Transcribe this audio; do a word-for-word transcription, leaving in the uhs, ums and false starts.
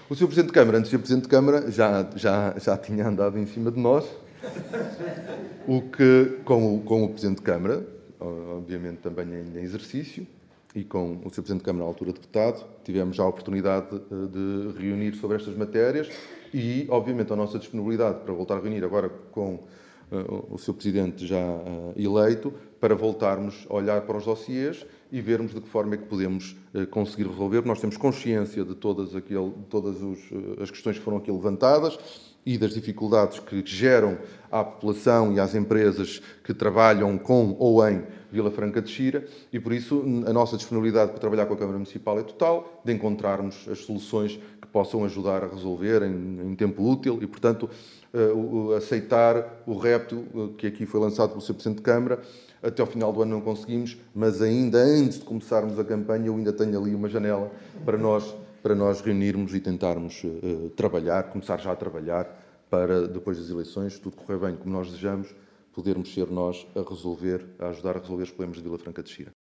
O senhor Presidente de Câmara, antes de ser Presidente de Câmara, já, já, já tinha andado em cima de nós, o que, com o, com o Presidente de Câmara, obviamente também em exercício, e com o senhor Presidente de Câmara, à altura deputado, tivemos já a oportunidade de reunir sobre estas matérias e, obviamente, a nossa disponibilidade para voltar a reunir agora com uh, o senhor Presidente já uh, eleito, para voltarmos a olhar para os dossiês e vermos de que forma é que podemos uh, conseguir resolver. Nós temos consciência de todas, aquele, todas os, uh, as questões que foram aqui levantadas e das dificuldades que geram à população e às empresas que trabalham com ou em Vila Franca de Xira, e por isso a nossa disponibilidade para trabalhar com a Câmara Municipal é total, de encontrarmos as soluções que possam ajudar a resolver em, em tempo útil e, portanto, uh, uh, aceitar o repto uh, que aqui foi lançado pelo senhor Presidente de Câmara. Até ao final do ano não conseguimos, mas ainda antes de começarmos a campanha, eu ainda tenho ali uma janela para nós, para nós reunirmos e tentarmos uh, trabalhar, começar já a trabalhar, para depois das eleições, tudo correr bem como nós desejamos, podermos ser nós a resolver, a ajudar a resolver os problemas de Vila Franca de Xira.